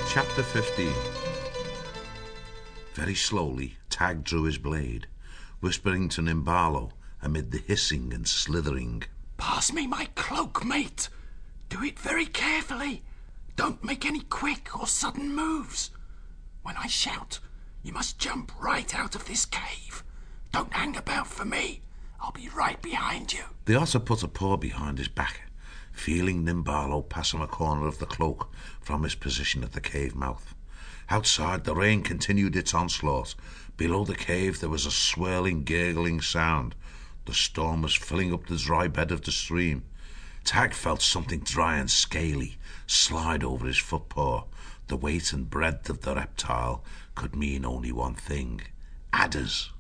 Chapter 15. Very slowly, Tag drew his blade, whispering to Nimbalo amid the hissing and slithering. "Pass me my cloak, mate. Do it very carefully. Don't make any quick or sudden moves. When I shout, you must jump right out of this cave. Don't hang about for me. I'll be right behind you." The otter put a paw behind his back, feeling Nimbalo pass him a corner of the cloak from his position at the cave mouth. Outside, the rain continued its onslaught. Below the cave there was a swirling, gurgling sound. The storm was filling up the dry bed of the stream. Tag felt something dry and scaly slide over his footpaw. The weight and breadth of the reptile could mean only one thing: adders.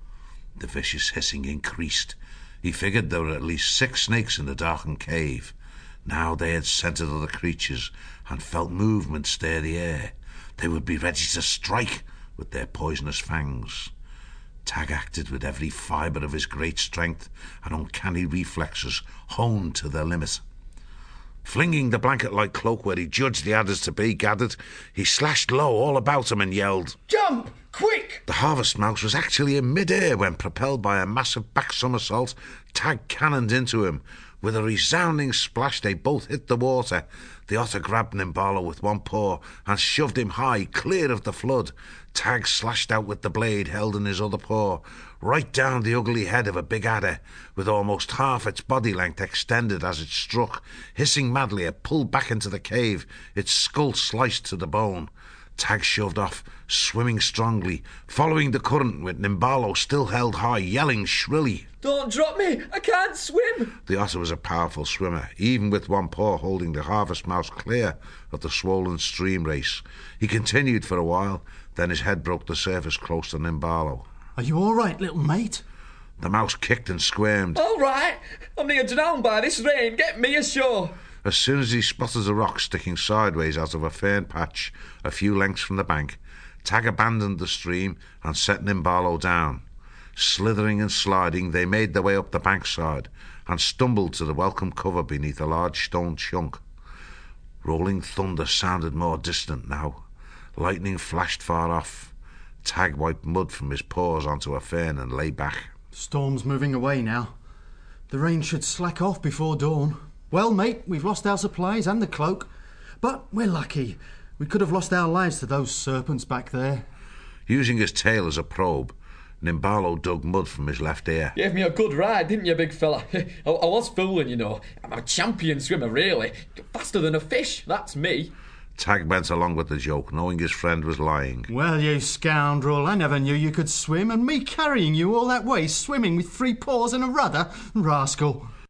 The vicious hissing increased. He figured there were at least 6 snakes in the darkened cave. Now they had scented other creatures and felt movement stir the air. They would be ready to strike with their poisonous fangs. Tag acted with every fibre of his great strength and uncanny reflexes honed to their limit. Flinging the blanket-like cloak where he judged the adders to be gathered, he slashed low all about him and yelled, "Jump! Quick!" The harvest mouse was actually in mid-air when, propelled by a massive back somersault, Tag cannoned into him. With a resounding splash, they both hit the water. The otter grabbed Nimbalo with one paw and shoved him high, clear of the flood. Tag slashed out with the blade held in his other paw, right down the ugly head of a big adder, with almost half its body length extended as it struck. Hissing madly, it pulled back into the cave, its skull sliced to the bone. Tag shoved off, swimming strongly, following the current with Nimbalo still held high, yelling shrilly. "Don't drop me! I can't swim!" The otter was a powerful swimmer, even with one paw holding the harvest mouse clear of the swollen stream race. He continued for a while, then his head broke the surface close to Nimbalo. "Are you all right, little mate?" The mouse kicked and squirmed. "All right! I'm near drowned by this rain. Get me ashore!" As soon as he spotted a rock sticking sideways out of a fern patch a few lengths from the bank, Tag abandoned the stream and set Nimbalo down. Slithering and sliding, they made their way up the bankside and stumbled to the welcome cover beneath a large stone chunk. Rolling thunder sounded more distant now. Lightning flashed far off. Tag wiped mud from his paws onto a fern and lay back. "Storm's moving away now. The rain should slack off before dawn. Well, mate, we've lost our supplies and the cloak, but we're lucky. We could have lost our lives to those serpents back there." Using his tail as a probe, Nimbalo dug mud from his left ear. Gave me a good ride, didn't you, big fella? I was fooling, you know. I'm a champion swimmer, really. Faster than a fish, that's me. Tag went along with the joke, knowing his friend was lying. "Well, you scoundrel, I never knew you could swim, and me carrying you all that way, swimming with 3 paws and a rudder? Rascal."